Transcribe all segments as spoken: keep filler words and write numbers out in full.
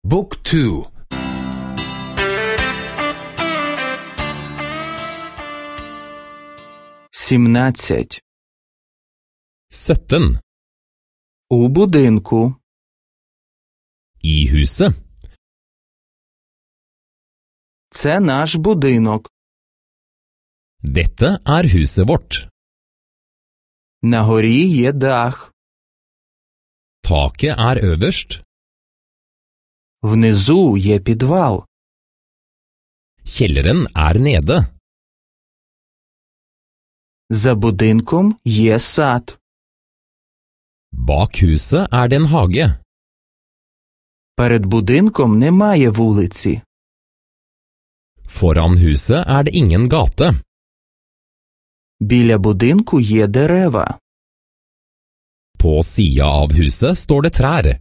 บุ๊กทูсімнадцять sytten у будинку I huset. Це наш будинок. Dette er huset vårt. На горі є дах. Taket er øverst. Внизу є підвал. Kjelleren er nede. За будинком є сад. Bak huset er det en hage. Перед будинком немає вулиці. Foran huset er det ingen gate. Біля будинку є дерева. På sida av huset står det trær.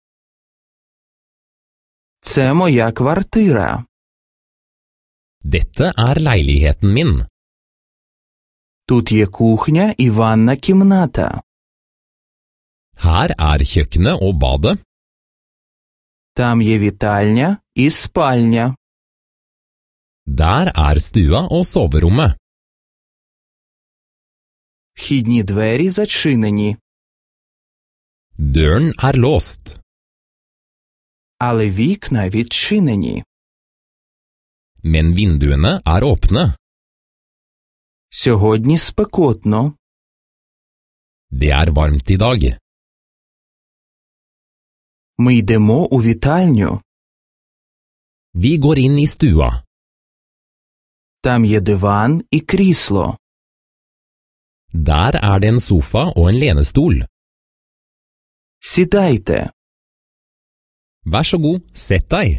Це моя квартира. Dette er leiligheten min. Тут є кухня і ванна кімната. Her er kjøkkenet og badet. Там є вітальня і спальня. Der er stua og soverommet. Вхідні двері зачинені. Døren er låst. Але вікна відчинені. Men vinduene er åpne. Сьогодні спекотно. Det er varmt i dag. Ми йдемо у вітальню. Vi går inn i stua. Там є диван і крісло. Der er det en sofa og en lenestol. Сідайте. Vær så god, sett deg.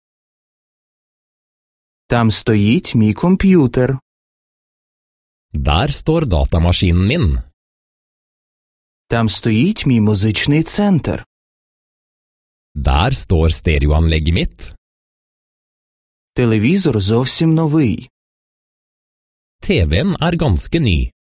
Там стоїть мій комп'ютер. Der står datamaskinen min. Там стоїть мій музичний центр. Der står stereoanlegget mitt. Телевізор зовсім новий. T V-en er ganske ny.